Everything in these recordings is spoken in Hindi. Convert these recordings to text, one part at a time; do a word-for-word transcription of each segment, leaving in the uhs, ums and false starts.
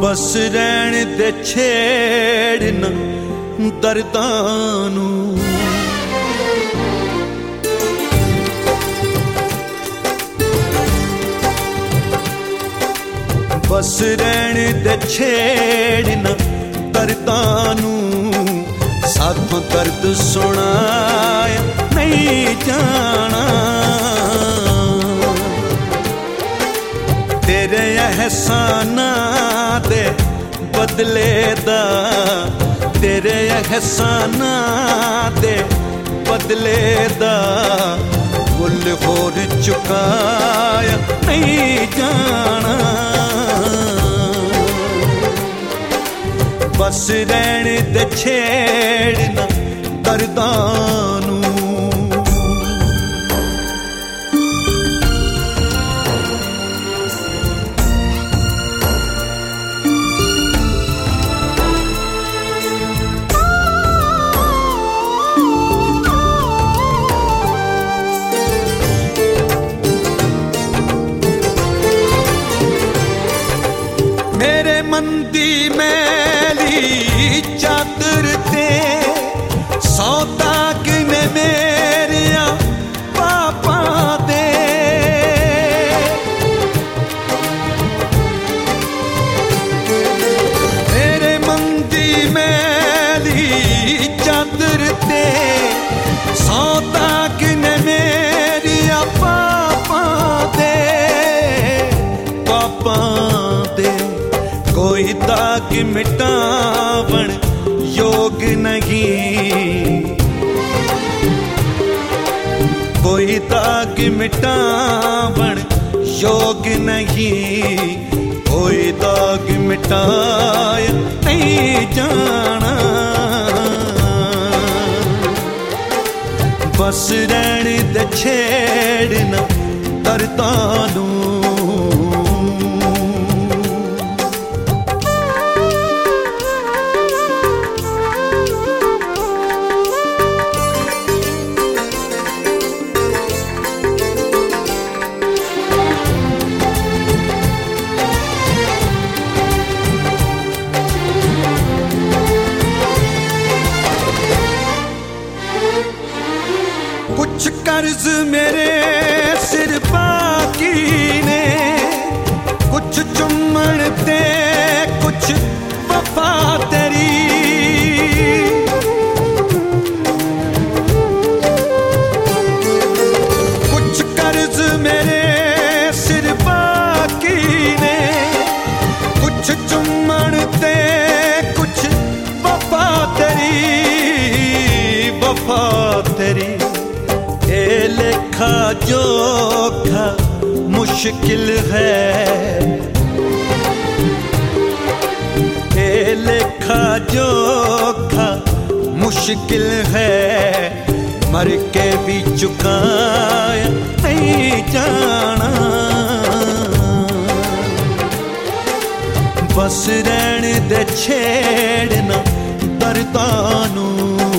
बस रहन दे छेड़ ना दर्दां नू, बस रहन दे छेड़ ना दर्दां नू, साथों दर्द सुनाया नहीं जाना। तेरे एहसाना दे बदले दा, तेरे एहसाना दे बदले दा मुल होर चुकाया नहीं जाना। बस रहन दे छेड़ ना दर्दां नू। मेरे मन दी मैली चादर ते सौ दाग ने मेरिया पापा दे। मेरे मन दी मैली चादर ते सौ दाग ने मेरिया पापा दे, पापा दे। कोई दाग मिटावण योग नहीं, कोई दाग मिटावण योग नहीं, कोई दाग मिटाया नहीं जाना। बस रहन दे छेड़ ना दर्दां नू। कुछ कर्ज मेरे सिर बाकी ने, कुछ चुम्मन ते कुछ वफा तेरी। कुछ कर्ज मेरे सिर बाकी ने, कुछ चुम्मन ते कुछ वफा तेरी, वफा तेरी। ए लेखा जोखा मुश्किल है, ए लेखा जोखा मुश्किल है, मर के भी चुकाया नहीं जाना। बस रहन दे छेड़ ना दर्दां नू।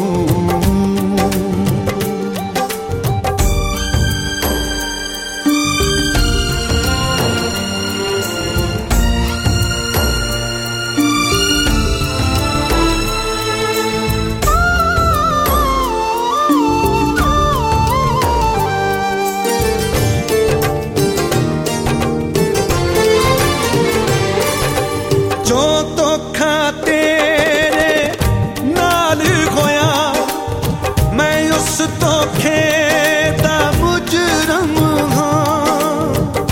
जो धोखा तेरे नाल होया, मैं उस धोखे दा मुजरम हां।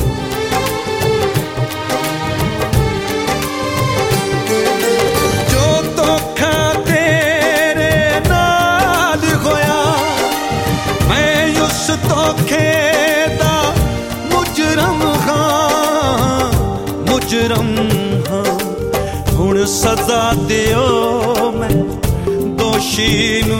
जो धोखा तेरे नाल होया, मैं उस धोखे दा मुजरम हां, मुजरम हां। हुण सजा दियो मैं दोषी नू,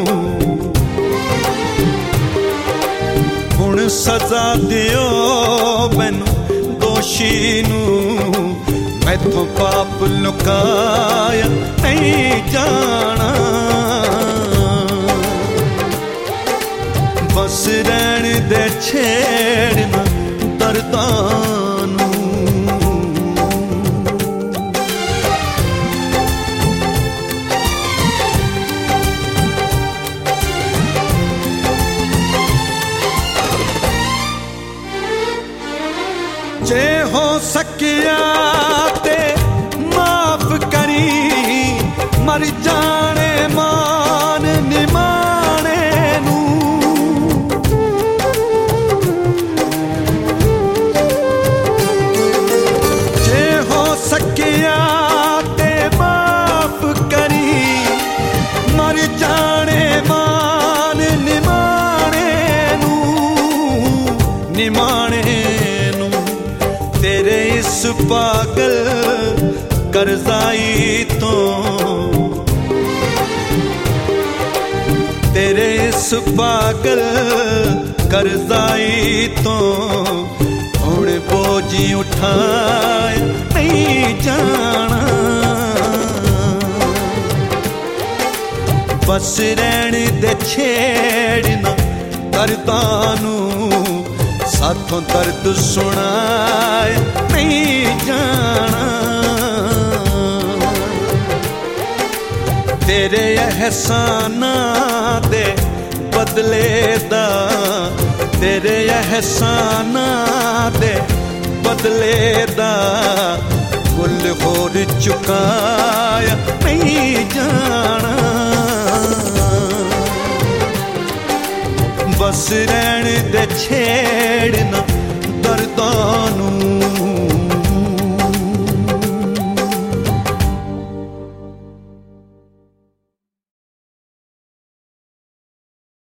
हुण सजा दियो मैनू दोषी नू। मैथों पाप लुकाया नहीं जाना। बस रहन दे छेड़ ना दर्दां नू। सकिया ते माफ करी मर जाने मान निमाने नू जे हो सकिया ते माफ करी मर जाने मान निमाने नू निमाने नू तेरे इस पागल करजाई तो तेरे इस पागल करजाई तो हुण बोझी उठाए नहीं जाना बस रहन दे छेड़ना दर्दां साथों दर्द सुनाए नहीं जाना तेरे एहसाना दे बदले दा तेरे एहसाना दे बदले दा कुल होर चुकाया नहीं जाना बस रहन दे छेड़ना दर्दां